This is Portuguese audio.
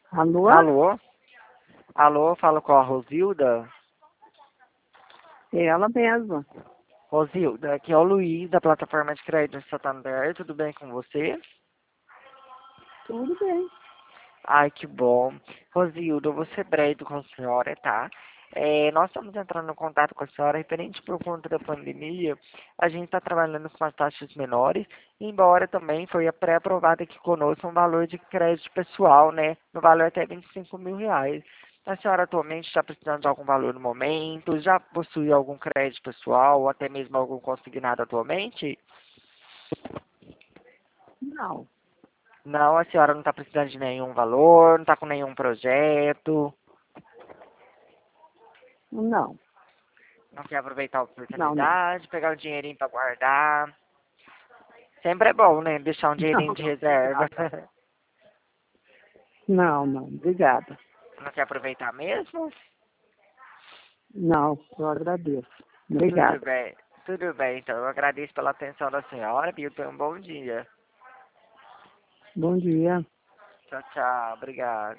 Alô? Alô? Alô, falo com a Rosilda. É ela mesma. Rosilda, aqui é o Luiz, da plataforma de crédito Santander. Tudo bem com você? Tudo bem. Ai, que bom. Rosilda, eu vou ser breve com a senhora, tá? Nós estamos entrando em contato com a senhora referente por conta da pandemia. A gente está trabalhando com as taxas menores, embora também foi pré-aprovado aqui conosco um valor de crédito pessoal, né? No valor até R$ 25.000. A senhora atualmente está precisando de algum valor no momento? Já possui algum crédito pessoal ou até mesmo algum consignado atualmente? Não, Não, a senhora não está precisando de nenhum valor, não está com nenhum projeto. não, Não quer aproveitar a não. oportunidade, pegar um dinheirinho para guardar. Sempre é bom, né? Deixar um dinheirinho de Não, reserva. não, obrigada. Não quer aproveitar mesmo? Não, eu agradeço. Tudo Obrigada. bem. Tudo bem, então. Eu agradeço pela atenção da senhora e tenha um bom dia. Bom dia. Tchau, tchau. Obrigado.